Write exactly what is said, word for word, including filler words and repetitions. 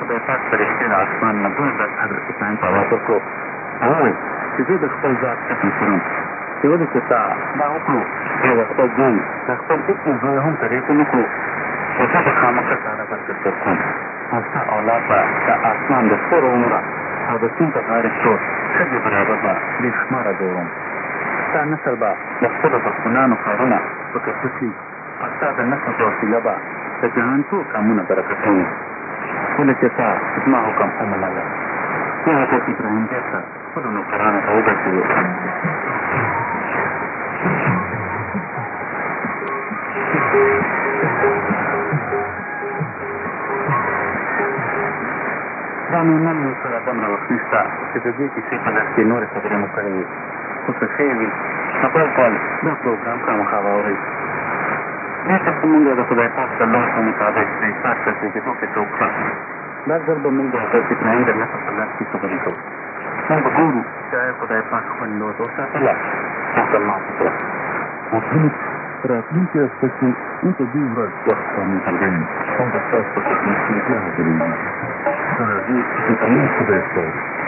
خدای پاک فرښتې د اسمان نه دوه ورځ حضرت ابراهیم ته آواز وکړو او وویل چې زه د خپل ذات قسم خورم چې ولې چې تا دا وکړو یا د خپل زوی د خپل هېڅ زوی هم طریقې نه کړو خو زه به خامخا ساره به درته کوم او ستا اولاد به د اسمان د ستورو عمره او د سیند په غاړې شور ښځې برابر به بې شماره جوړوم ستا نسل به د خپلو دښمنانو کارونه پکې پټي او ستا د نسل په وسیله به د جهان ټول کامونه برکتوي ولې چې تا زما حکم ومنله بیا حضرت ابراهیم بېرته خپلو نوکرانو ته وګرځېدو دا نو نن یو سره دومره وخت نشته چې د دې کیسې په درس کې نورې خبرې مو کړې وي خو که ښې وي نو بل کال دا پروګرام خامخا واورئ دلته خو مونږ د خدای پاک د لارښو مطابق د اسحاق تر زېږېدو کیسه وکړه دا ځل به مونږ د حضرت ابراهیم د نسل په لاس کې خبرې کوو مونږ به ګورو چې آیا خدای پاک خپل لوز وساتله مسلمان وکړه محمد راتلونکې هفته کې موږ په دې ورځ وخت باندې حاضرین هم به ستاسو په خدمت کې بیا حاضرېږي تر هغې خدای خدای ستاسو